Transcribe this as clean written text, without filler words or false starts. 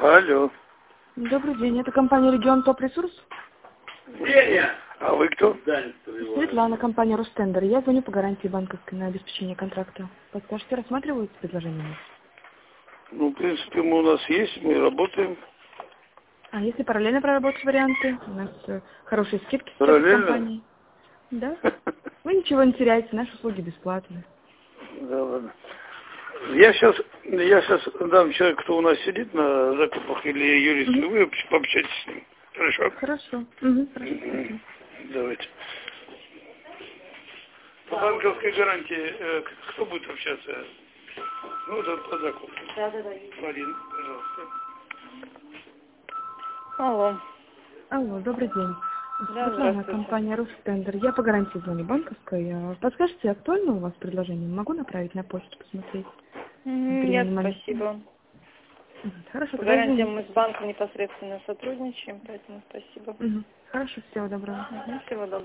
Алло. Добрый день, это компания «Регион Топ Ресурс». А вы кто? Светлана, компания «Ростендер». Я звоню по гарантии банковской на обеспечение контракта. Подскажите, рассматриваете предложение? Ну, в принципе, у нас есть, мы работаем. А если параллельно проработать варианты? У нас хорошие скидки сейчас в Параллельно? компании. Да? Вы ничего не теряете, наши услуги бесплатные. Да, ладно. Я сейчас дам человеку, кто у нас сидит на закупах, или юрист, вы пообщайтесь с ним. Хорошо? Хорошо. Хорошо. Давайте. По банковской гарантии кто будет общаться? Ну, да, по закупу. Да. Марин, пожалуйста. Алло. Алло, добрый день. Да, Светлана, здравствуйте. компания «Ростендер». Я по гарантии звоню банковской. Подскажите, актуально у вас предложение? Могу направить на почту посмотреть? Нет, спасибо. Хорошо, По тогда гарантиям извините. мы с банком непосредственно сотрудничаем, поэтому спасибо. Хорошо, всего доброго. Всего доброго.